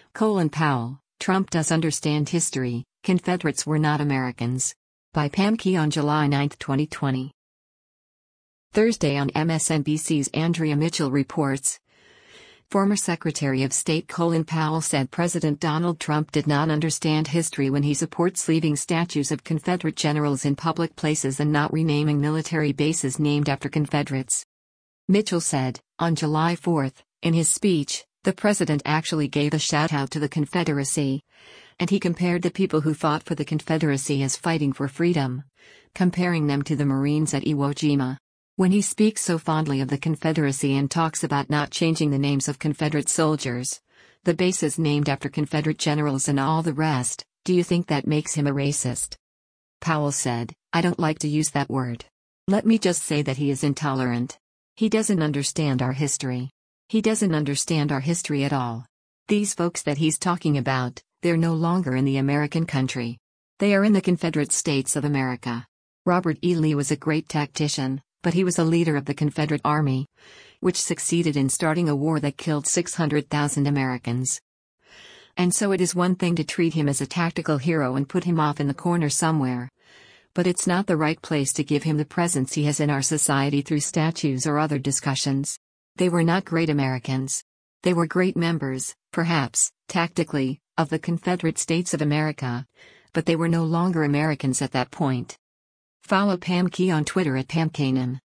Colin Powell, Trump does understand history, Confederates were not Americans. By Pam Key on July 9, 2020. Thursday on MSNBC's Andrea Mitchell reports. Former Secretary of State Colin Powell said President Donald Trump did not understand history when he supports leaving statues of Confederate generals in public places and not renaming military bases named after Confederates. Mitchell said, on July 4, in his speech, the president actually gave a shout-out to the Confederacy. And he compared the people who fought for the Confederacy as fighting for freedom, comparing them to the Marines at Iwo Jima. When he speaks so fondly of the Confederacy and talks about not changing the names of Confederate soldiers, the bases named after Confederate generals and all the rest, do you think that makes him a racist? Powell said, I don't like to use that word. Let me just say that he is intolerant. He doesn't understand our history. He doesn't understand our history at all. These folks that he's talking about, they're no longer in the American country. They are in the Confederate States of America. Robert E. Lee was a great tactician, but he was a leader of the Confederate Army, which succeeded in starting a war that killed 600,000 Americans. And so it is one thing to treat him as a tactical hero and put him off in the corner somewhere. But it's not the right place to give him the presence he has in our society through statues or other discussions. They were not great Americans. They were great members, perhaps, tactically, of the Confederate States of America, but they were no longer Americans at that point. Follow Pam Key on Twitter at PamKanan.